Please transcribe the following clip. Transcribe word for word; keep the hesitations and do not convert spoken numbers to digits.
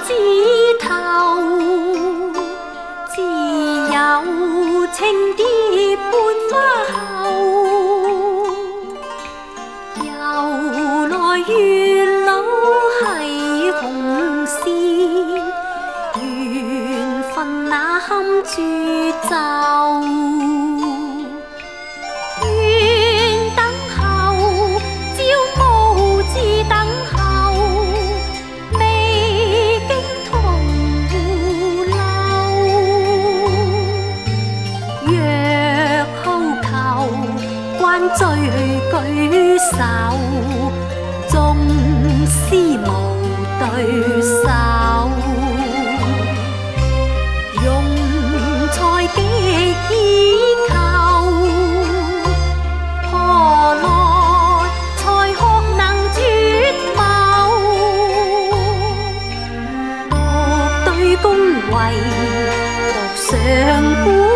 枝頭，自有青蝶伴花後。由來月老係紅線，緣分那堪絕奏。最舉手，縱使無對手，用才極易求，何來才學能絕謀？獨對恭維，獨上孤。